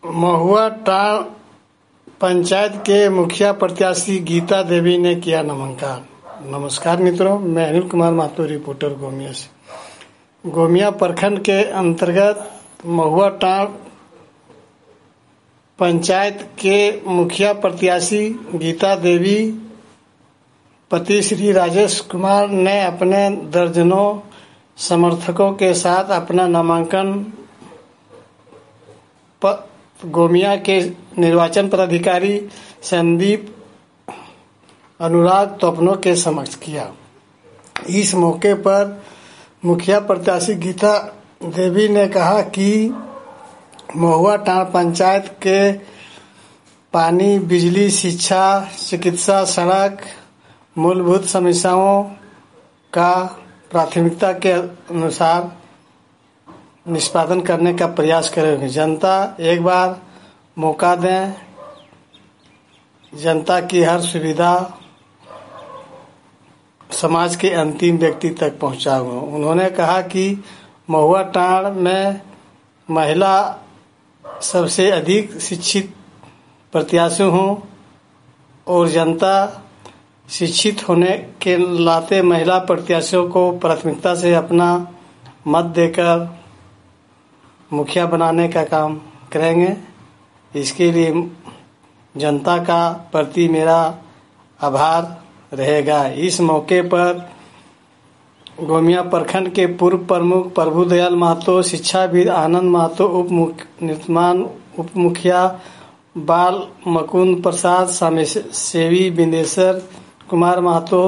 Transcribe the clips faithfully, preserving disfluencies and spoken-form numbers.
महुआ टांड़ पंचायत के मुखिया प्रत्याशी गीता देवी ने किया नामांकन। नमस्कार मित्रों, मैं अनिल कुमार महतो, रिपोर्टर गोमिया से। गोमिया प्रखंड के अंतर्गत महुआ टांड़ पंचायत के मुखिया प्रत्याशी गीता देवी पति श्री राजेश कुमार ने अपने दर्जनों समर्थकों के साथ अपना नामांकन गोमिया के निर्वाचन पदाधिकारी संदीप अनुराग तोपनो के समक्ष किया। इस मौके पर मुखिया प्रत्याशी गीता देवी ने कहा कि महुआ टांड़ पंचायत के पानी, बिजली, शिक्षा, चिकित्सा, सड़क, मूलभूत समस्याओं का प्राथमिकता के अनुसार निष्पादन करने का प्रयास करेंगे। जनता एक बार मौका दें, जनता की हर सुविधा समाज के अंतिम व्यक्ति तक पहुंचाऊंगा। उन्होंने कहा कि महुआ टांड़ में महिला सबसे अधिक शिक्षित प्रत्याशी हूं और जनता शिक्षित होने के नाते महिला प्रत्याशियों को प्राथमिकता से अपना मत देकर मुखिया बनाने का काम करेंगे। इसके लिए जनता का प्रति मेरा आभार रहेगा। इस मौके पर गोमिया प्रखंड के पूर्व प्रमुख प्रभुदयाल महतो, शिक्षाविद आनंद महतो, उप निर्माण उप मुखिया बाल मुकुंद प्रसाद, समाजसेवी बिंदेश्वर कुमार महतो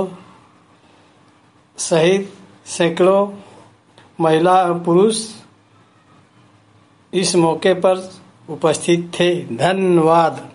सहित सैकड़ों महिला और पुरुष इस मौके पर उपस्थित थे। धन्यवाद।